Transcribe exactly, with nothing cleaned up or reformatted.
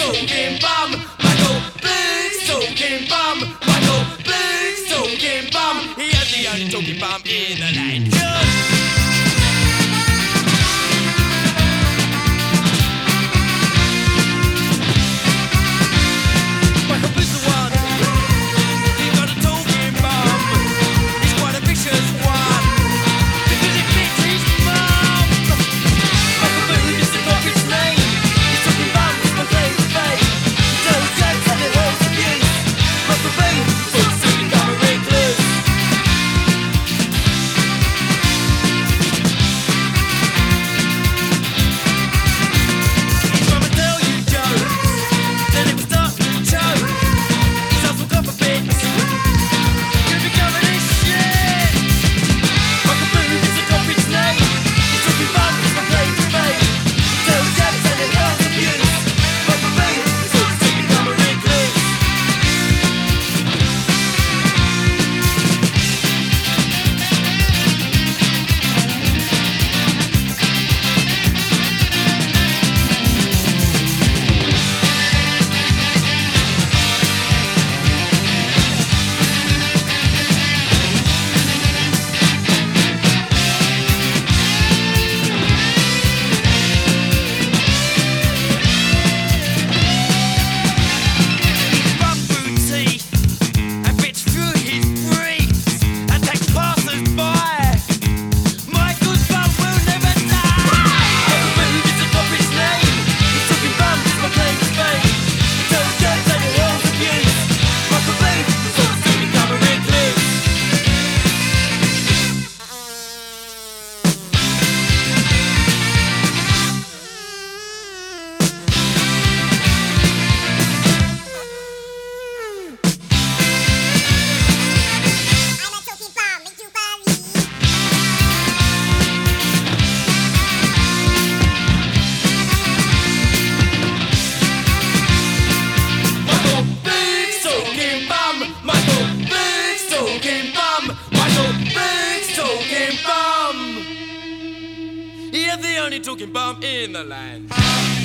talking bum. Michael Boots talking bum. Michael Boots talking bum. He is the only talking bum in the land. He is the only talking bum in the land.